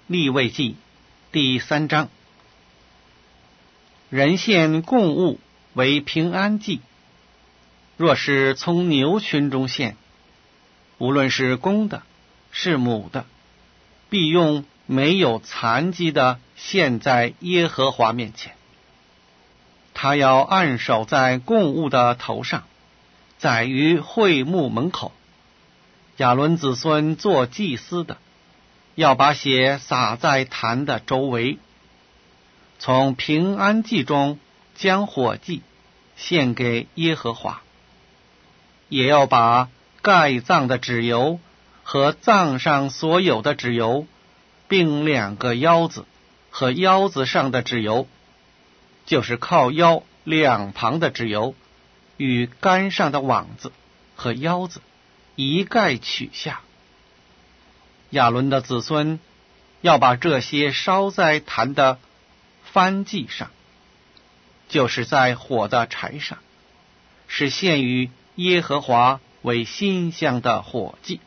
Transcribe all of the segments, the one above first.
利未记第3章。人献供物为平安祭，若是从牛群中献，无论是公的是母的，必用没有残疾的献在耶和华面前。他要按手在供物的头上，宰于会幕门口。亚伦子孙做祭司的，要把血洒在坛的周围。从平安祭中将火祭献给耶和华，也要把盖脏的脂油和脏上所有的脂油，并2个腰子和腰子上的脂油，就是靠腰2旁的脂油，与杆上的网子和腰子一概取下。亚伦的子孙要把这些烧在坛的燔祭上，就是在火的柴上，是献于耶和华为馨香的火祭。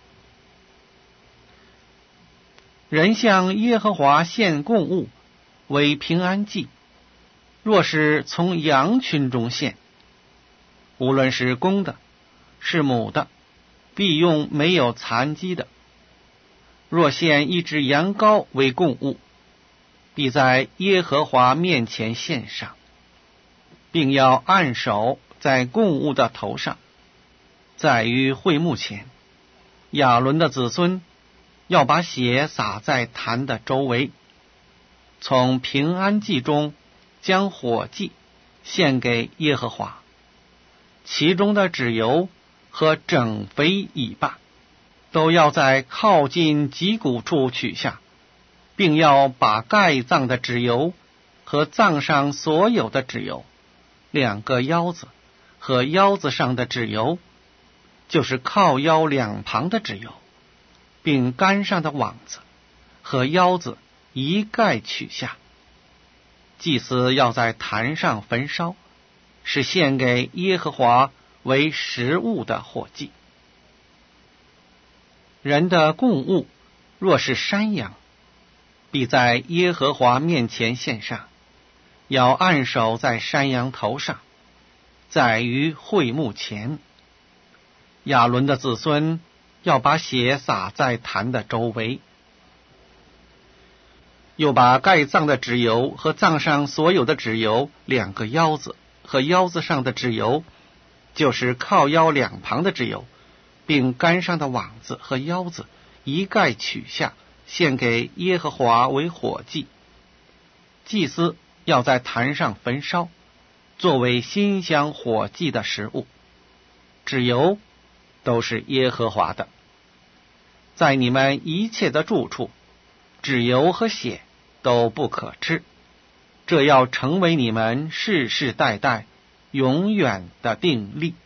人向耶和华献供物为平安祭，若是从羊群中献，无论是公的是母的，必用没有残疾的。若献一只羊羔为供物，必在耶和华面前献上，并要按手在供物的头上，宰于会幕前。亚伦的子孙要把血洒在坛的周围。从平安祭中将火祭献给耶和华，其中的脂油和整肥尾巴都要在靠近脊骨处取下，并要把盖脏的脂油和脏上所有的脂油，2个腰子和腰子上的脂油，就是靠腰2旁的脂油，并杆上的网子和腰子一概取下。祭司要在坛上焚烧，是献给耶和华为食物的火祭。人的供物若是山羊，必在耶和华面前献上，要按手在山羊头上，宰于会幕前。亚伦的子孙要把血洒在坛的周围，又把盖脏的脂油和脏上所有的脂油，2个腰子和腰子上的脂油，就是靠腰2旁的脂油，并杆上的网子和腰子一概取下，献给耶和华为火祭。祭司要在坛上焚烧，作为馨香火祭的食物。脂油都是耶和华的。在你们一切的住处，脂油和血都不可吃，这要成为你们世世代代永远的定例。